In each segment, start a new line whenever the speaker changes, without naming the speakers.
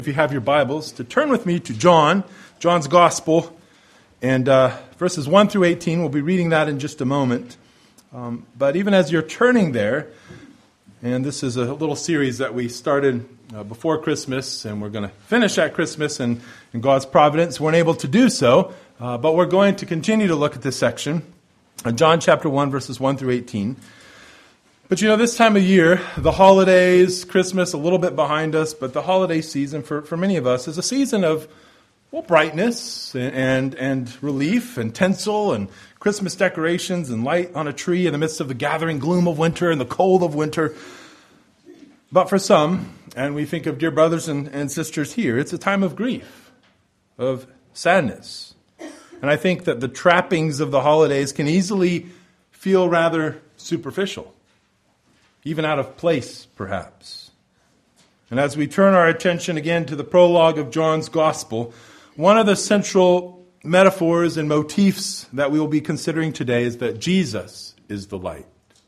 If you have your Bibles, to turn with me to John's Gospel, and verses 1 through 18. We'll be reading that in just a moment. But even as you're turning there, and this is a little series that we started before Christmas, and we're going to finish at Christmas, and in God's providence, we're unable to do so, but we're going to continue to look at this section, John chapter 1, verses 1 through 18. But you know, this time of year, the holidays, Christmas, a little bit behind us, but the holiday season for many of us is a season of, well, brightness and relief and tinsel and Christmas decorations and light on a tree in the midst of the gathering gloom of winter and the cold of winter. But for some, and we think of dear brothers and sisters here, it's a time of grief, of sadness. And I think that the trappings of the holidays can easily feel rather superficial, even out of place, perhaps. And as we turn our attention again to the prologue of John's Gospel, one of the central metaphors and motifs that we will be considering today is that Jesus is the light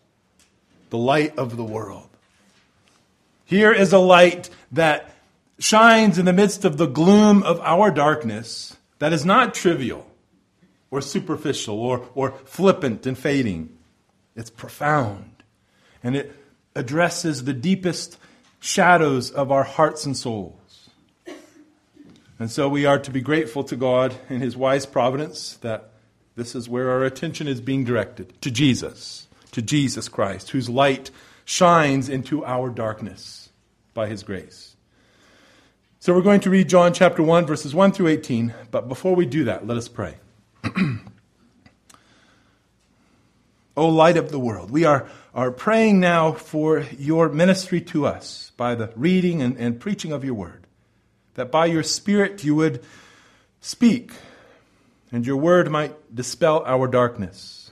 of the world. Here is a light that shines in the midst of the gloom of our darkness that is not trivial or superficial or flippant and fading. It's profound, and it addresses the deepest shadows of our hearts and souls. And so we are to be grateful to God in His wise providence that this is where our attention is being directed, to Jesus Christ, whose light shines into our darkness by His grace. So we're going to read John chapter 1, verses 1 through 18, but before we do that, let us pray. O light of the world, we are praying now for your ministry to us by the reading and preaching of your word, that by your Spirit you would speak and your word might dispel our darkness.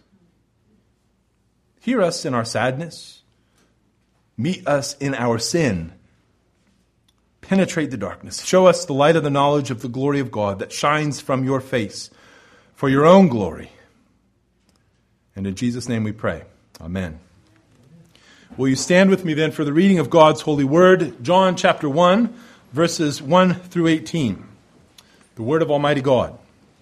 Hear us in our sadness, meet us in our sin, penetrate the darkness, show us the light of the knowledge of the glory of God that shines from your face for your own glory. And in Jesus' name we pray. Amen. Will you stand with me then for the reading of God's holy word, John chapter 1, verses 1 through 18. The word of Almighty God.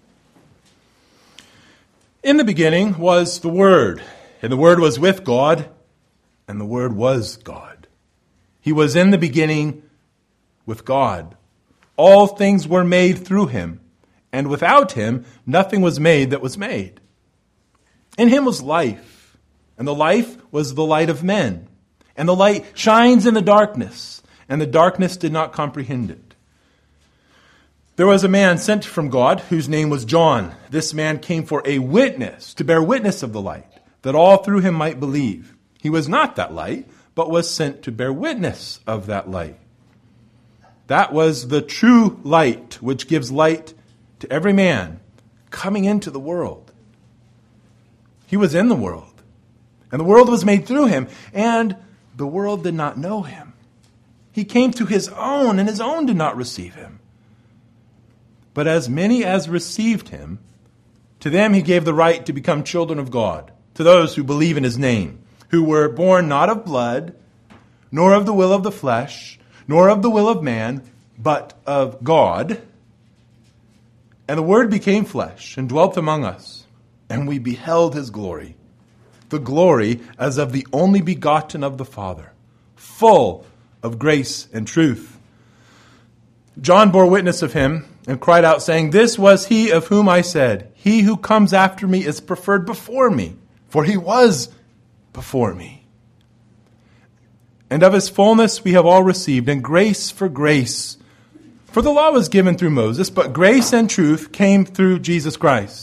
In the beginning was the Word, and the Word was with God, and the Word was God. He was in the beginning with God. All things were made through Him, and without Him nothing was made that was made. In Him was life, and the life was the light of men. And the light shines in the darkness, and the darkness did not comprehend it. There was a man sent from God whose name was John. This man came for a witness, to bear witness of the light, that all through him might believe. He was not that light, but was sent to bear witness of that light. That was the true light, which gives light to every man coming into the world. He was in the world, and the world was made through him, and the world did not know him. He came to his own, and his own did not receive him. But as many as received him, to them he gave the right to become children of God, to those who believe in his name, who were born not of blood, nor of the will of the flesh, nor of the will of man, but of God. And the Word became flesh and dwelt among us. And we beheld his glory, the glory as of the only begotten of the Father, full of grace and truth. John bore witness of him and cried out, saying, "This was he of whom I said, he who comes after me is preferred before me, for he was before me." And of his fullness we have all received, and grace for grace. For the law was given through Moses, but grace and truth came through Jesus Christ.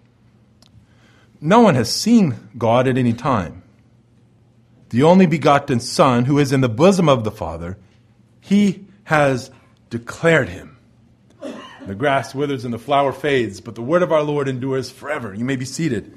No one has seen God at any time. The only begotten Son, who is in the bosom of the Father, he has declared him. The grass withers and the flower fades, but the word of our Lord endures forever. You may be seated.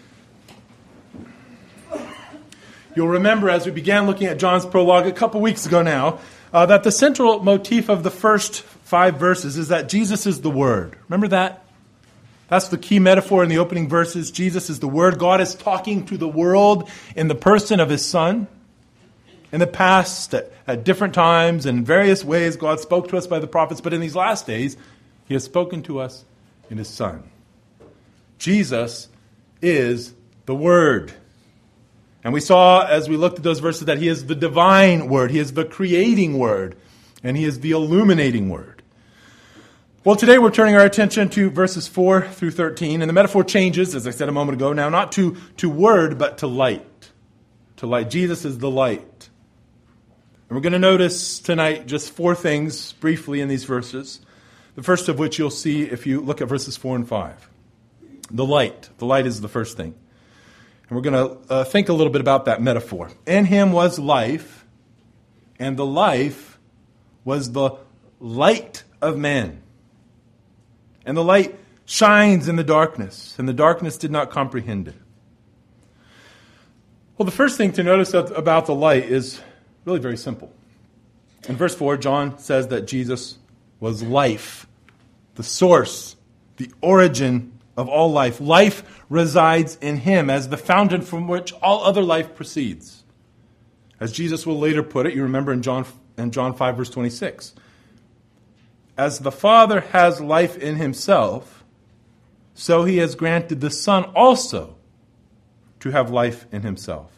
You'll remember as we began looking at John's prologue a couple weeks ago now, that the central motif of the first 5 verses is that Jesus is the Word. Remember that? That's the key metaphor in the opening verses. Jesus is the Word. God is talking to the world in the person of His Son. in the past, at different times, in various ways, God spoke to us by the prophets, but in these last days, He has spoken to us in His Son. Jesus is the Word. And we saw, as we looked at those verses, that He is the divine Word, He is the creating Word, and He is the illuminating Word. Well, today we're turning our attention to verses 4 through 13, and the metaphor changes, as I said a moment ago, now not to Word, but to light. To light. Jesus is the light. And we're going to notice tonight just 4 things briefly in these verses. The first of which you'll see if you look at verses 4 and 5. The light. The light is the first thing. And we're going to think a little bit about that metaphor. In Him was life, and the life was the light of men. And the light shines in the darkness, and the darkness did not comprehend it. Well, the first thing to notice about the light is really very simple. In verse 4, John says that Jesus was life, the source, the origin of all life. Life resides in Him as the fountain from which all other life proceeds. As Jesus will later put it, you remember in John 5, verse 26. As the Father has life in Himself, so He has granted the Son also to have life in Himself.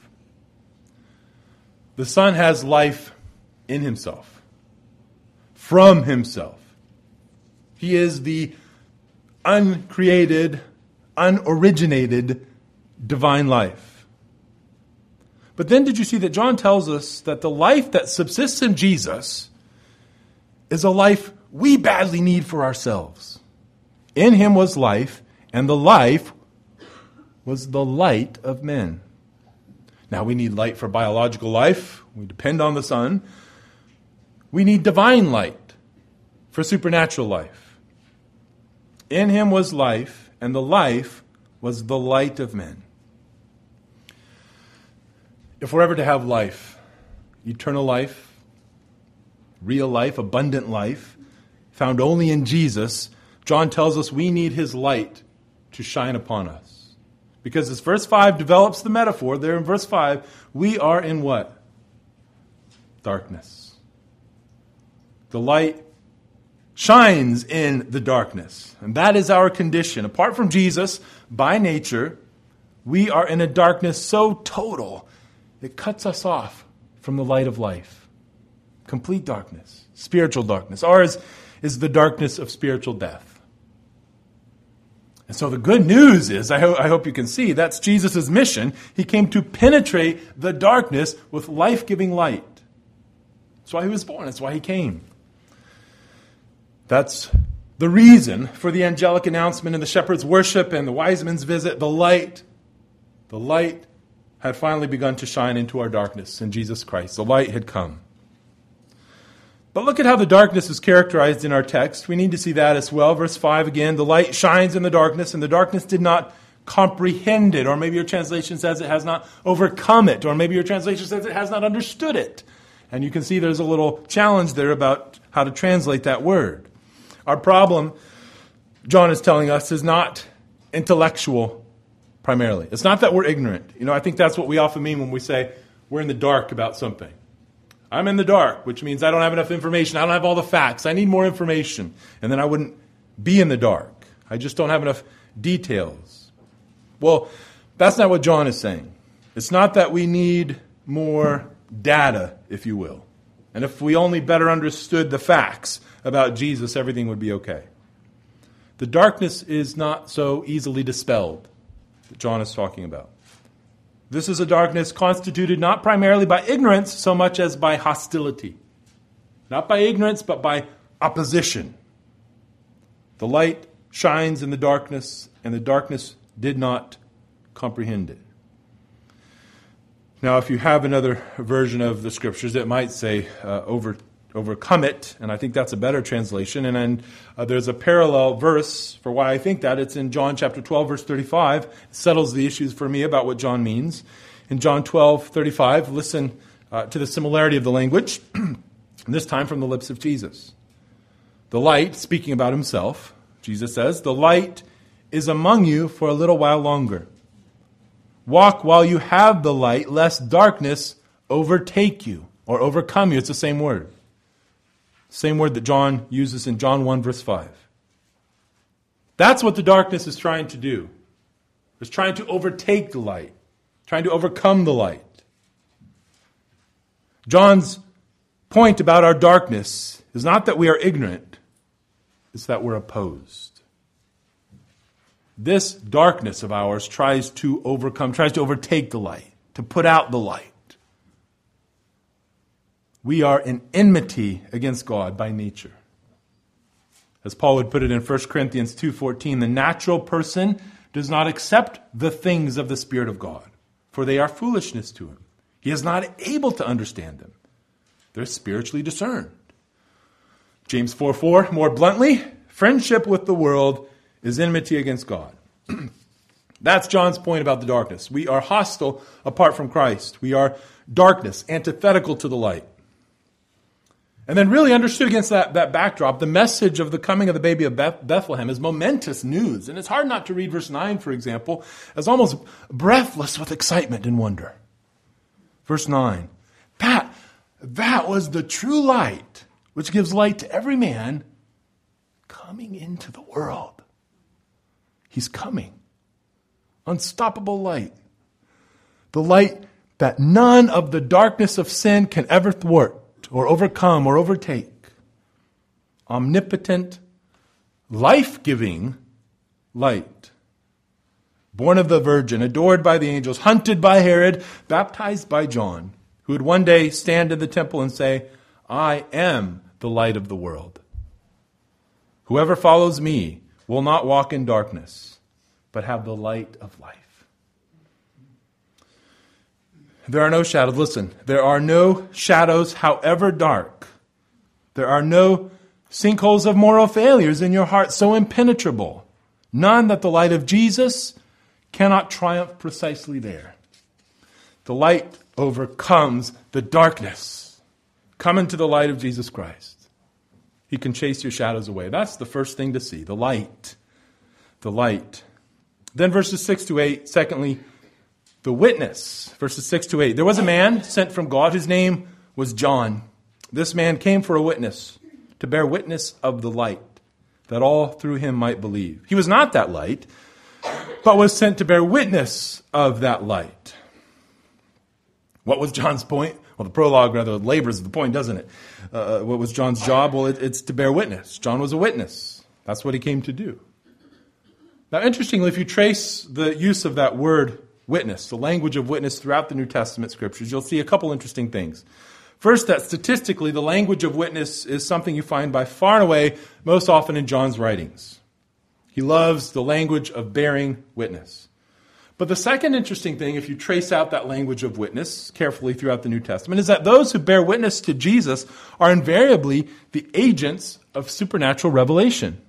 The Son has life in Himself, from Himself. He is the uncreated, unoriginated divine life. But then did you see that John tells us that the life that subsists in Jesus is a life we badly need for ourselves. In Him was life, and the life was the light of men. Now we need light for biological life. We depend on the sun. We need divine light for supernatural life. In Him was life, and the life was the light of men. If we're ever to have life, eternal life, real life, abundant life, found only in Jesus, John tells us we need His light to shine upon us. Because as verse 5 develops the metaphor, there in verse 5, we are in what? Darkness. The light shines in the darkness. And that is our condition. Apart from Jesus, by nature, we are in a darkness so total, it cuts us off from the light of life. Complete darkness, spiritual darkness. Ours is the darkness of spiritual death. And so the good news is, I hope you can see, that's Jesus' mission. He came to penetrate the darkness with life-giving light. That's why He was born. That's why He came. That's the reason for the angelic announcement and the shepherd's worship and the wise men's visit. The light had finally begun to shine into our darkness in Jesus Christ. The light had come. But look at how the darkness is characterized in our text. We need to see that as well. Verse 5 again, the light shines in the darkness, and the darkness did not comprehend it. Or maybe your translation says it has not overcome it. Or maybe your translation says it has not understood it. And you can see there's a little challenge there about how to translate that word. Our problem, John is telling us, is not intellectual primarily. It's not that we're ignorant. I think that's what we often mean when we say we're in the dark about something. I'm in the dark, which means I don't have enough information. I don't have all the facts. I need more information. And then I wouldn't be in the dark. I just don't have enough details. Well, that's not what John is saying. It's not that we need more data, if you will. And if we only better understood the facts about Jesus, everything would be okay. The darkness is not so easily dispelled that John is talking about. This is a darkness constituted not primarily by ignorance so much as by hostility. Not by ignorance, but by opposition. The light shines in the darkness, and the darkness did not comprehend it. Now, if you have another version of the Scriptures, it might say overcome it, and I think that's a better translation. And then there's a parallel verse for why I think that. It's in John chapter 12, verse 35. It settles the issues for me about what John means. In John 12, 35, listen to the similarity of the language, this time from the lips of Jesus. The light, speaking about Himself, Jesus says, the light is among you for a little while longer. Walk while you have the light, lest darkness overtake you or overcome you. It's the same word. Same word that John uses in John 1 verse 5. That's what the darkness is trying to do. It's trying to overtake the light, trying to overcome the light. John's point about our darkness is not that we are ignorant, it's that we're opposed. This darkness of ours tries to overtake the light, to put out the light. We are in enmity against God by nature. As Paul would put it in 1 Corinthians 2:14, the natural person does not accept the things of the Spirit of God, for they are foolishness to him. He is not able to understand them. They're spiritually discerned. James 4:4, more bluntly, friendship with the world is enmity against God. That's John's point about the darkness. We are hostile apart from Christ. We are darkness, antithetical to the light. And then really understood against that backdrop, the message of the coming of the baby of Bethlehem is momentous news. And it's hard not to read verse 9, for example, as almost breathless with excitement and wonder. Verse 9, that was the true light, which gives light to every man coming into the world. He's coming. Unstoppable light. The light that none of the darkness of sin can ever thwart or overcome or overtake. Omnipotent, life-giving light. Born of the Virgin, adored by the angels, hunted by Herod, baptized by John, who would one day stand in the temple and say, I am the light of the world. Whoever follows me will not walk in darkness, but have the light of life. There are no shadows. Listen, there are no shadows, however dark. There are no sinkholes of moral failures in your heart so impenetrable. None that the light of Jesus cannot triumph precisely there. The light overcomes the darkness. Come into the light of Jesus Christ. He can chase your shadows away. That's the first thing to see, the light. The light. Then verses 6 to 8, secondly, the witness, verses 6 to 8. There was a man sent from God. His name was John. This man came for a witness, to bear witness of the light, that all through him might believe. He was not that light, but was sent to bear witness of that light. What was John's point? Well, the prologue rather labors the point, doesn't it? What was John's job? Well, it's to bear witness. John was a witness. That's what he came to do. Now, interestingly, if you trace the use of that word witness, the language of witness throughout the New Testament scriptures, you'll see a couple interesting things. First, that statistically, the language of witness is something you find by far and away most often in John's writings. He loves the language of bearing witness. But the second interesting thing, if you trace out that language of witness carefully throughout the New Testament, is that those who bear witness to Jesus are invariably the agents of supernatural revelation.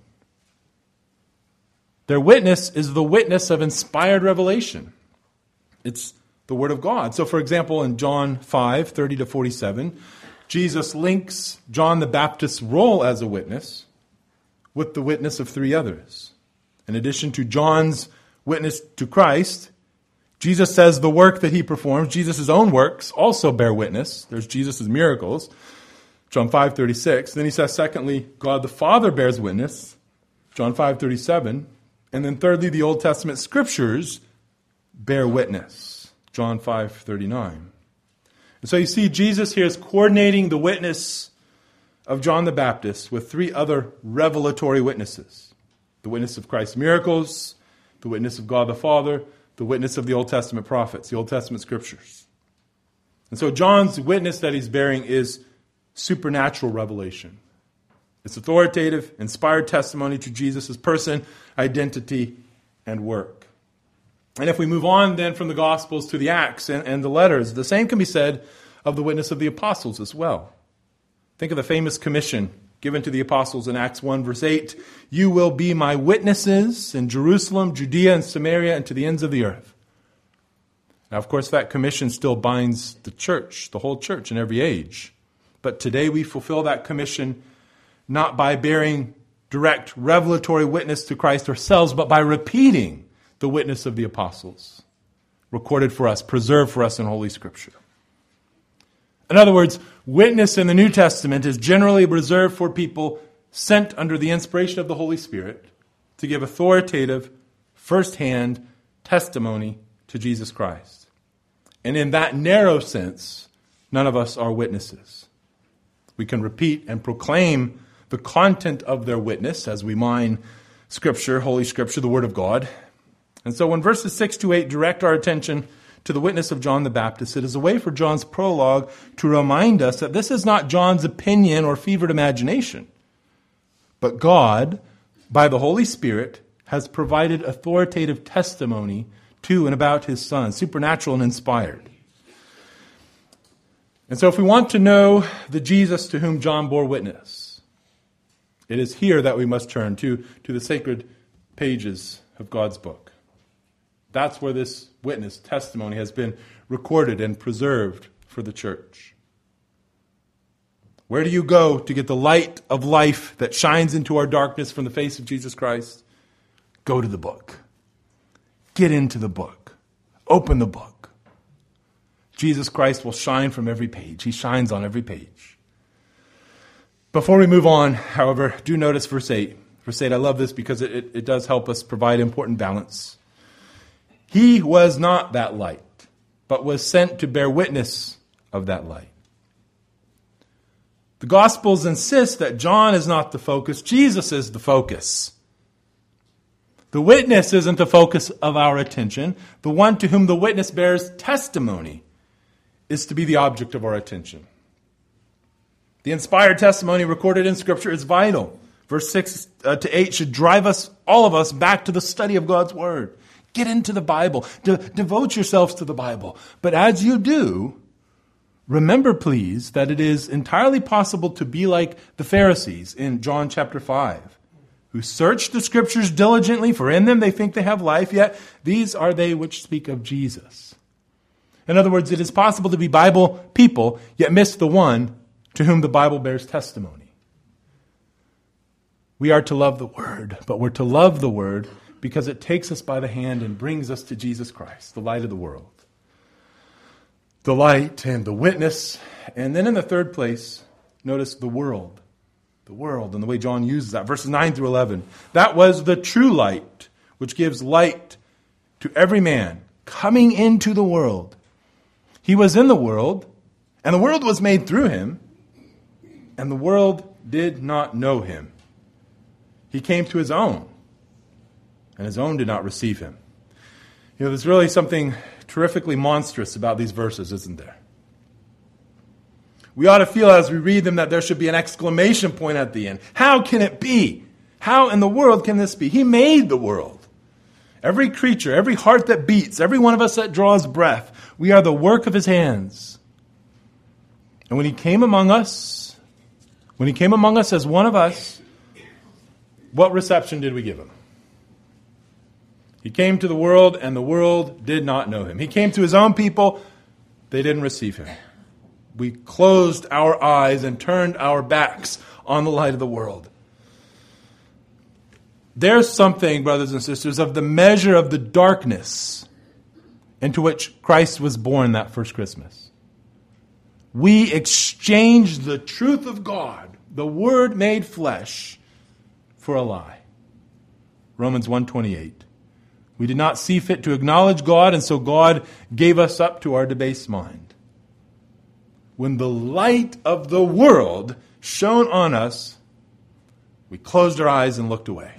Their witness is the witness of inspired revelation. It's the Word of God. So, for example, in John 5, 30 to 47, Jesus links John the Baptist's role as a witness with the witness of three others. In addition to John's witness to Christ, Jesus says the work that he performs, Jesus' own works, also bear witness. There's Jesus' miracles, John 5:36. Then he says, secondly, God the Father bears witness, John 5:37. And then thirdly, the Old Testament scriptures bear witness, John 5:39. And so you see Jesus here is coordinating the witness of John the Baptist with three other revelatory witnesses. The witness of Christ's miracles, the witness of God the Father, the witness of the Old Testament prophets, the Old Testament scriptures. And so John's witness that he's bearing is supernatural revelation. It's authoritative, inspired testimony to Jesus' person, identity, and work. And if we move on then from the Gospels to the Acts and the letters, the same can be said of the witness of the apostles as well. Think of the famous commission given to the apostles in Acts 1, verse 8. You will be my witnesses in Jerusalem, Judea, and Samaria, and to the ends of the earth. Now, of course, that commission still binds the church, the whole church in every age. But today we fulfill that commission not by bearing direct revelatory witness to Christ ourselves, but by repeating the witness of the apostles, recorded for us, preserved for us in Holy Scripture. In other words, witness in the New Testament is generally reserved for people sent under the inspiration of the Holy Spirit to give authoritative, first-hand testimony to Jesus Christ. And in that narrow sense, none of us are witnesses. We can repeat and proclaim the content of their witness as we mine Scripture, Holy Scripture, the Word of God. And so when verses 6 to 8 direct our attention to the witness of John the Baptist, it is a way for John's prologue to remind us that this is not John's opinion or fevered imagination, but God, by the Holy Spirit, has provided authoritative testimony to and about his Son, supernatural and inspired. And so if we want to know the Jesus to whom John bore witness, it is here that we must turn to the sacred pages of God's book. That's where this witness testimony has been recorded and preserved for the church. Where do you go to get the light of life that shines into our darkness from the face of Jesus Christ? Go to the book. Get into the book. Open the book. Jesus Christ will shine from every page. He shines on every page. Before we move on, however, do notice verse 8. Verse 8, I love this because it does help us provide important balance. He was not that light, but was sent to bear witness of that light. The Gospels insist that John is not the focus, Jesus is the focus. The witness isn't the focus of our attention. The one to whom the witness bears testimony is to be the object of our attention. The inspired testimony recorded in Scripture is vital. Verse 6 to 8 should drive us, all of us, back to the study of God's Word. Get into the Bible. Devote yourselves to the Bible. But as you do, remember, please, that it is entirely possible to be like the Pharisees in John chapter 5, who search the Scriptures diligently, for in them they think they have life, yet these are they which speak of Jesus. In other words, it is possible to be Bible people, yet miss the one to whom the Bible bears testimony. We are to love the Word, but we're to love the Word because it takes us by the hand and brings us to Jesus Christ, the light of the world. The light and the witness. And then in the third place, notice the world. The world and the way John uses that. Verses 9 through 11. That was the true light, which gives light to every man coming into the world. He was in the world, and the world was made through him, and the world did not know him. He came to his own, and his own did not receive him. You know, there's really something terrifically monstrous about these verses, isn't there? We ought to feel as we read them that there should be an exclamation point at the end. How can it be? How in the world can this be? He made the world. Every creature, every heart that beats, every one of us that draws breath, we are the work of his hands. And when he came among us as one of us, what reception did we give him? He came to the world, and the world did not know him. He came to his own people. They didn't receive him. We closed our eyes and turned our backs on the light of the world. There's something, brothers and sisters, of the measure of the darkness into which Christ was born that first Christmas. We exchanged the truth of God, the Word made flesh, for a lie. Romans 1:28. We did not see fit to acknowledge God, and so God gave us up to our debased mind. When the light of the world shone on us, we closed our eyes and looked away.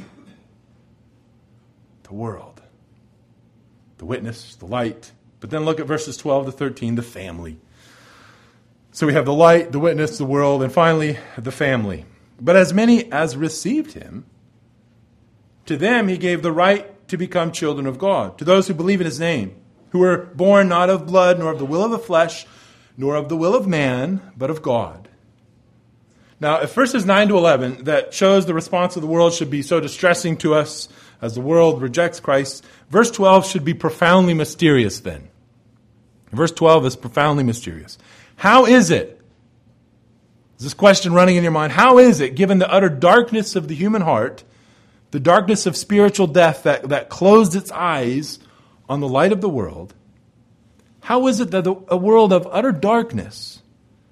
The world, the witness, the light. But then look at verses 12 to 13, the family. So we have the light, the witness, the world, and finally the family. But as many as received him, to them he gave the right to become children of God, to those who believe in his name, who were born not of blood, nor of the will of the flesh, nor of the will of man, but of God. Now, if verses 9 to 11 that shows the response of the world should be so distressing to us as the world rejects Christ, verse 12 should be profoundly mysterious then. Verse 12 is profoundly mysterious. How is it? Is this question running in your mind? How is it, given the utter darkness of the human heart, the darkness of spiritual death that closed its eyes on the light of the world, how is it that a world of utter darkness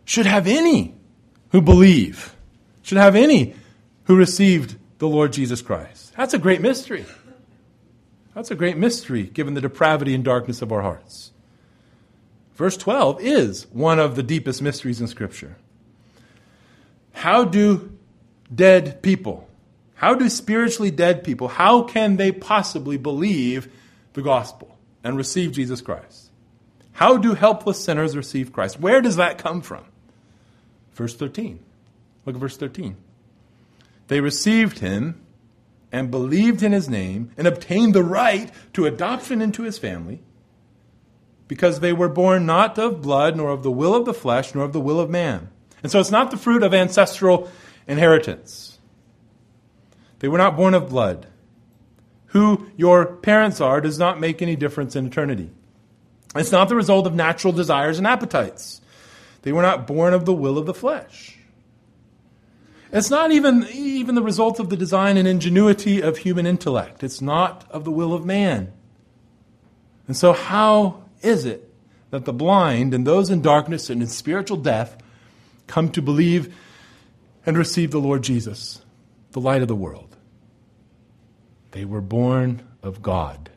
should have any who believe, should have any who received the Lord Jesus Christ. That's a great mystery. That's a great mystery given the depravity and darkness of our hearts. Verse 12 is one of the deepest mysteries in Scripture. How do dead people, how do spiritually dead people, how can they possibly believe the gospel and receive Jesus Christ? How do helpless sinners receive Christ? Where does that come from? Verse 13. Look at verse 13. They received him and believed in his name and obtained the right to adoption into his family, because they were born not of blood, nor of the will of the flesh, nor of the will of man. And so it's not the fruit of ancestral inheritance. They were not born of blood. Who your parents are does not make any difference in eternity. It's not the result of natural desires and appetites. They were not born of the will of the flesh. It's not even the result of the design and ingenuity of human intellect. It's not of the will of man. And so how is it that the blind and those in darkness and in spiritual death come to believe and receive the Lord Jesus, the light of the world? They were born of God.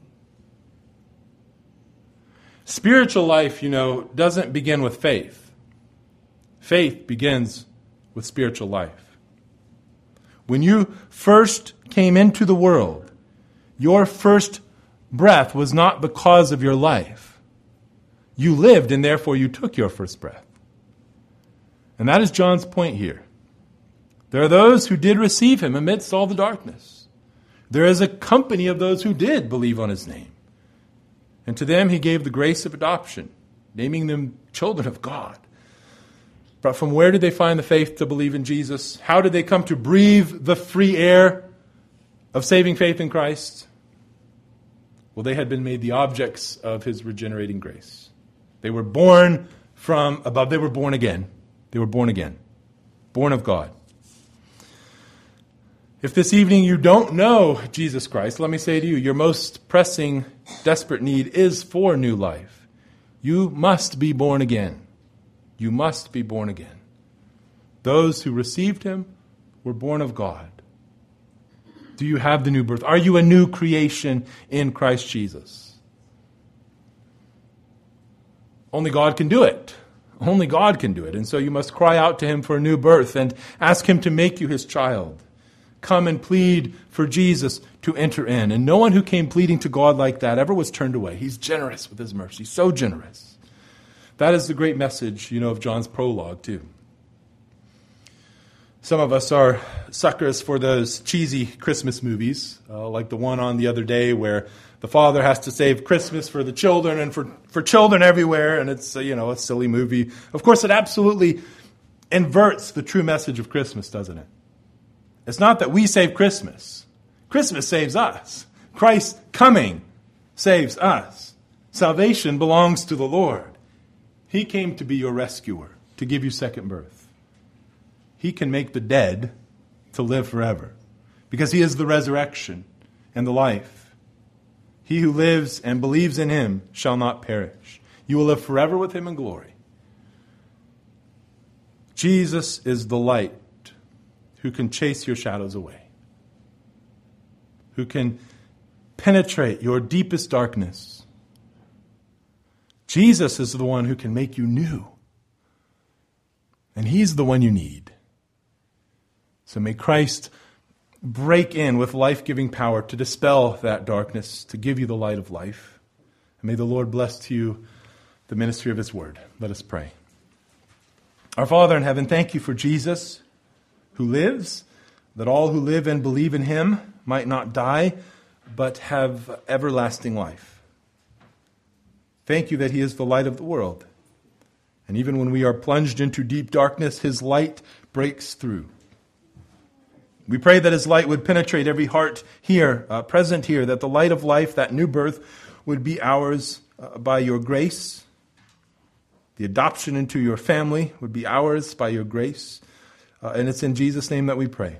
Spiritual life, doesn't begin with faith. Faith begins with spiritual life. When you first came into the world, your first breath was not because of your life. You lived, and therefore you took your first breath. And that is John's point here. There are those who did receive him amidst all the darkness. There is a company of those who did believe on his name. And to them he gave the grace of adoption, naming them children of God. But from where did they find the faith to believe in Jesus? How did they come to breathe the free air of saving faith in Christ? Well, they had been made the objects of his regenerating grace. They were born from above. They were born again. They were born again. Born of God. If this evening you don't know Jesus Christ, let me say to you, your most pressing, desperate need is for new life. You must be born again. You must be born again. Those who received him were born of God. Do you have the new birth? Are you a new creation in Christ Jesus? Only God can do it. Only God can do it. And so you must cry out to him for a new birth and ask him to make you his child. Come and plead for Jesus to enter in. And no one who came pleading to God like that ever was turned away. He's generous with his mercy, so generous. That is the great message, of John's prologue, too. Some of us are suckers for those cheesy Christmas movies, like the one on the other day where the father has to save Christmas for the children and for children everywhere, and it's, a silly movie. Of course, it absolutely inverts the true message of Christmas, doesn't it? It's not that we save Christmas. Christmas saves us. Christ's coming saves us. Salvation belongs to the Lord. He came to be your rescuer, to give you second birth. He can make the dead to live forever, because he is the resurrection and the life. He who lives and believes in him shall not perish. You will live forever with him in glory. Jesus is the light who can chase your shadows away, who can penetrate your deepest darkness. Jesus is the one who can make you new. And he's the one you need. So may Christ break in with life-giving power to dispel that darkness, to give you the light of life. And may the Lord bless to you the ministry of his word. Let us pray. Our Father in heaven, thank you for Jesus, who lives, that all who live and believe in him might not die, but have everlasting life. Thank you that he is the light of the world. And even when we are plunged into deep darkness, his light breaks through. We pray that his light would penetrate every heart here, present here, that the light of life, that new birth, would be ours by your grace. The adoption into your family would be ours by your grace. And it's in Jesus' name that we pray.